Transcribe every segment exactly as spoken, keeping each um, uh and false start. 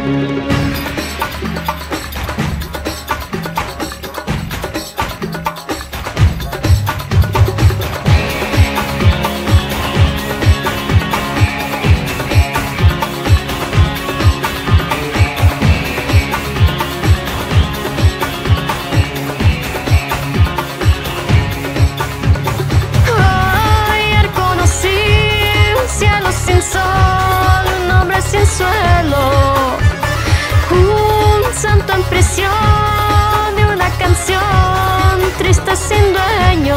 Sin dueño,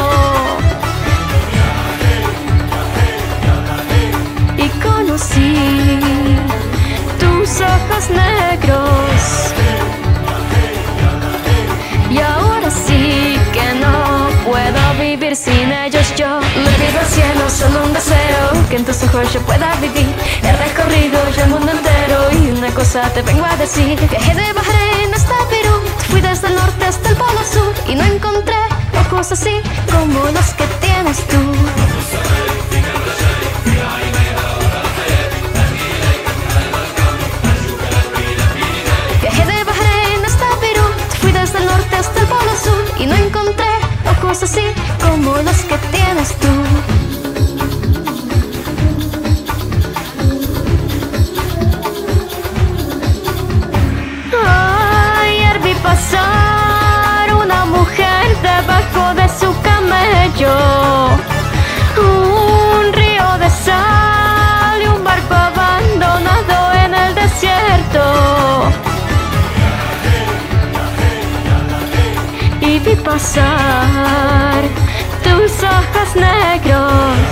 y conocí tus ojos negros, y ahora sí que no puedo vivir sin ellos. Yo le pido al cielo solo un deseo, que en tus ojos yo pueda vivir. He recorrido ya el mundo entero y una cosa te vengo a decir: viajé de Bahrein hasta Perú, fui desde el norte hasta el polo sur y no encontré ojos así como los que tienes tú. Viajé de Bahrein hasta Perú, fui desde el norte hasta el polo sur y no encontré ojos así como los que tienes tú. Ayer vi pasar una mujer debajo de su camello, un río de sal y un barco abandonado en el desierto. Y vi pasar tus ojos negros,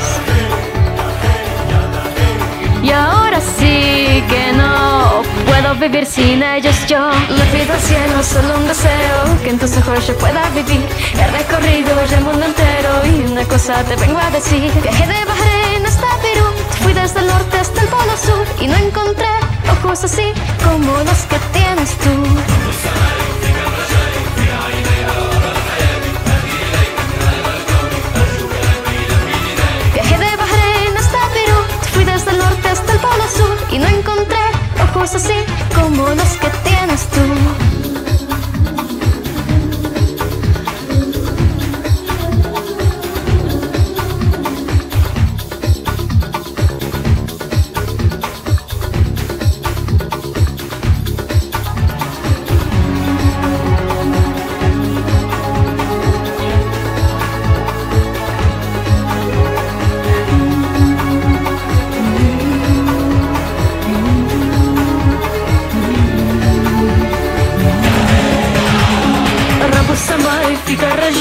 y ahora sí que no puedo vivir sin ellos. Yo le pido al cielo solo un deseo, que en tus ojos yo pueda vivir. He recorrido ya el mundo entero y una cosa te vengo a decir: viajé de Bahrein hasta Perú, fui desde el norte hasta el polo sur y no encontré ojos así como los que tienes tú. Viajé de Bahrein hasta Perú, fui desde el norte hasta el polo sur y no encontré ojos así como los que tienes tú.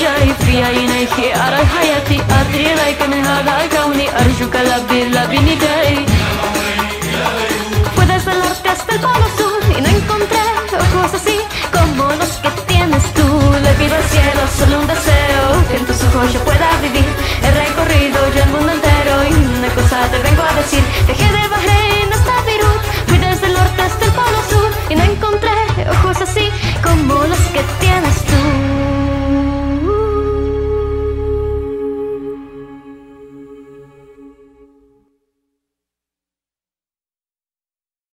في عرى حياتي أدري لك من هذا كوني أرجوك لبي لبي نداء